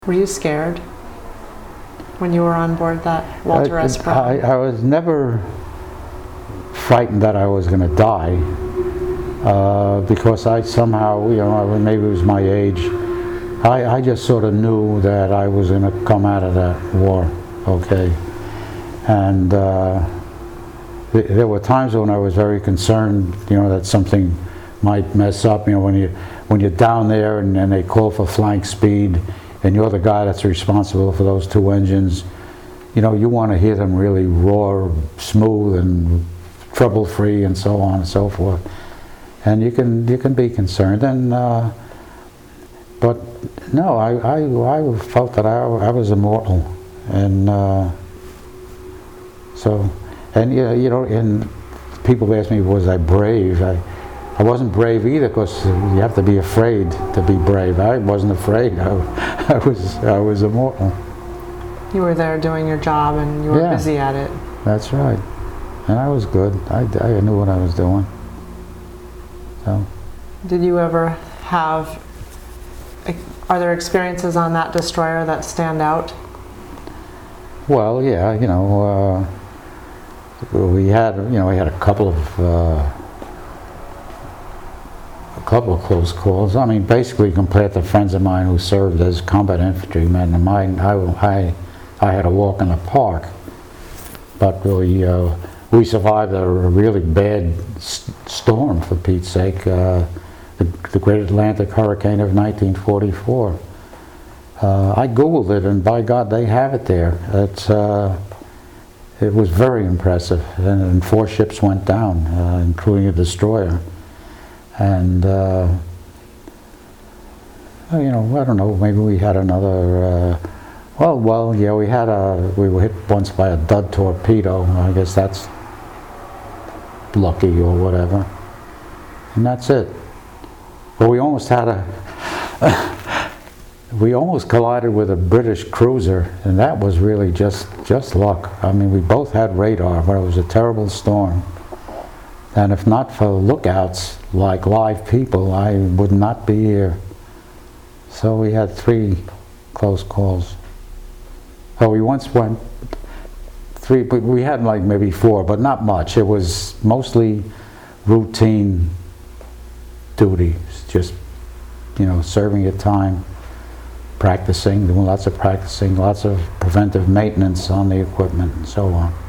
Were you scared when you were on board that Walter S. Brown? I was never frightened that I was going to die because I somehow, maybe it was my age, I just sort of knew that I was going to come out of that war, okay? And there were times when I was very concerned, that something might mess up, when you're down there and they call for flank speed, and you're the guy that's responsible for those two engines, you want to hear them really roar smooth and trouble-free and so on and so forth. And you can be concerned. And but no, I felt that I was immortal, and and people ask me, was I brave? I wasn't brave either, because you have to be afraid to be brave. I wasn't afraid. I was immortal. You were there doing your job, and you were busy at it. That's right. And I was good. I knew what I was doing. So. Did you ever have, are there experiences on that destroyer that stand out? Well, yeah, we had a couple of close calls. I mean, basically compared to friends of mine who served as combat infantrymen, and I had a walk in the park. But we survived a really bad storm, for Pete's sake, the Great Atlantic Hurricane of 1944. I Googled it, and by God, they have it there. It was very impressive, and 4 ships went down, including a destroyer. And I don't know, maybe we had another, we were hit once by a dud torpedo. I guess that's lucky or whatever. And that's it. But we almost we almost collided with a British cruiser, and that was really just luck. I mean, we both had radar, but it was a terrible storm. And if not for lookouts like live people, I would not be here. So we had 3 close calls. Oh, we once went 3, but we had like maybe 4, but not much. It was mostly routine duty, just serving your time, practicing, doing lots of practicing, lots of preventive maintenance on the equipment, and so on.